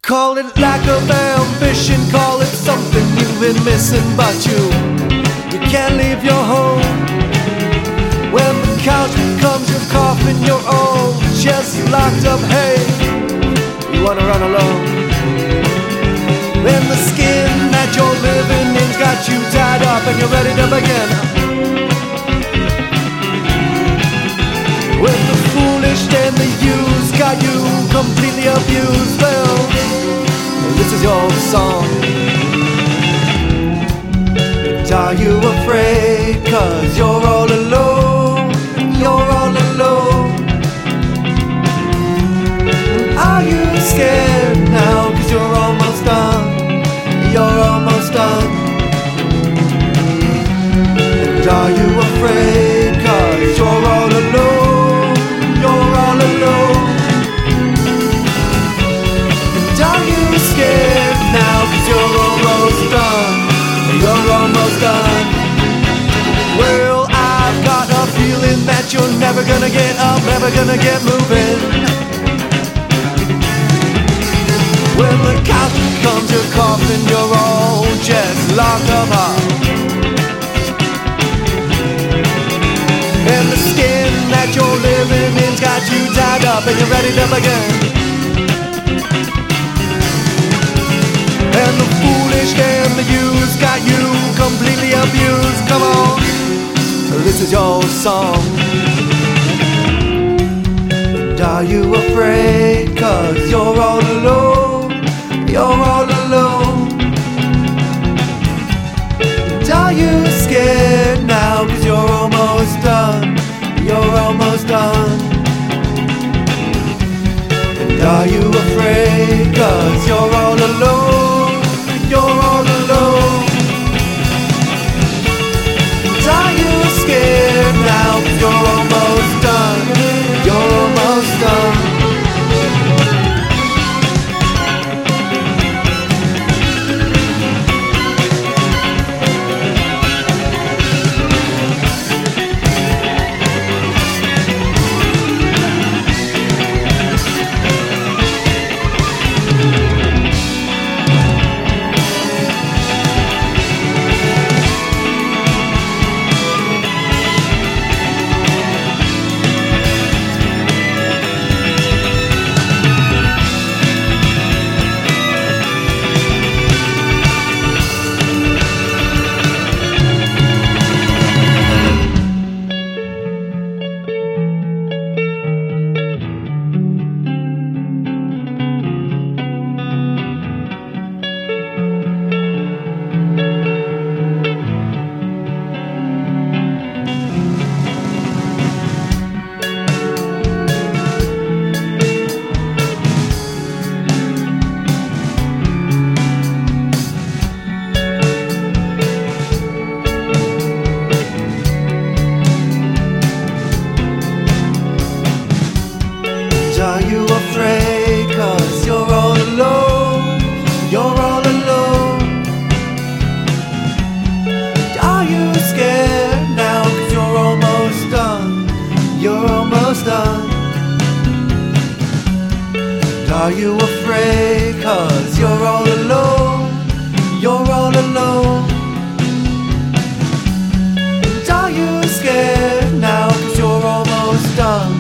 Call it lack of ambition, call it something you've been missing, but you can't leave your home. When the couch becomes your coffin, your own chest locked up, hey, you wanna run alone. Then the skin that you're living in's got you tied up and you're ready to begin. With the foolish and the used got you completely abused, well, this is your song. Are you afraid? 'Cause you're all alone. You're all alone. Are you scared now? 'Cause you're almost done. You're almost done. And are you afraid? 'Cause you're all alone. You're all alone. And are you scared now? 'Cause you're almost done. You're almost done. Well, I've got a feeling that you're never gonna get up, never gonna get moving. When the couch becomes your coffin, you're all just locked up. And the skin that you're living in's got you tied up and you're ready to begin. And the foolish and the used got you completely abused. Come on, this is your song. And are you afraid? 'Cause you're all alone. You're all alone. And are you scared now? 'Cause you're almost done. You're almost done. And are you afraid? 'Cause you're all alone. You're all alone. And are you scared now? 'Cause you're almost done. You're almost done. Are you afraid? 'Cause you're all alone. You're all alone. Are you scared now? 'Cause you're almost done. You're almost done. Are you afraid? 'Cause you're all alone. You're all alone. Are you scared now? 'Cause you're almost done.